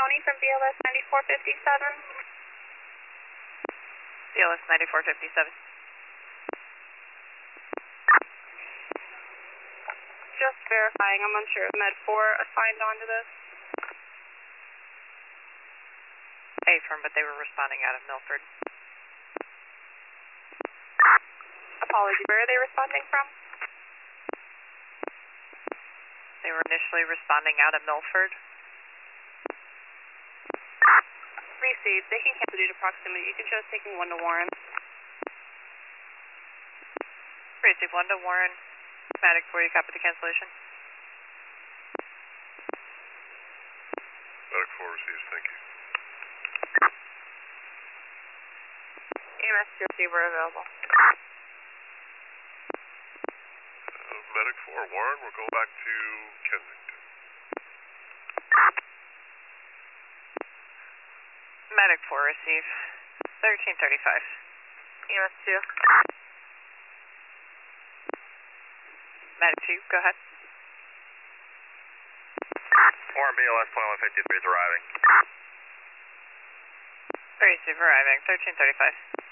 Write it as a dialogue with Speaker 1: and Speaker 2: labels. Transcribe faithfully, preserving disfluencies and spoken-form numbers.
Speaker 1: Tony from B L S ninety-four fifty-seven.
Speaker 2: B L S ninety-four fifty-seven.
Speaker 1: Just verifying, I'm unsure if Med four assigned onto this.
Speaker 2: A-firm, but they were responding out of Milford.
Speaker 1: Apology, where are they responding from?
Speaker 2: They were initially responding out of Milford.
Speaker 1: Received. They can cancel due to proximity. You can show us taking one to Warren.
Speaker 2: Received one to Warren. Matic four, you copy the cancellation?
Speaker 3: Matic four receives, thank you.
Speaker 1: E M S two receiver available.
Speaker 3: Uh, Medic four, Warren, we'll go back to Kensington.
Speaker 2: Medic four, receive. thirteen thirty-five.
Speaker 1: E M S two.
Speaker 2: Medic two, go ahead.
Speaker 4: Warren, B L S twenty-one fifty-three is arriving.
Speaker 2: Receive arriving, thirteen thirty-five.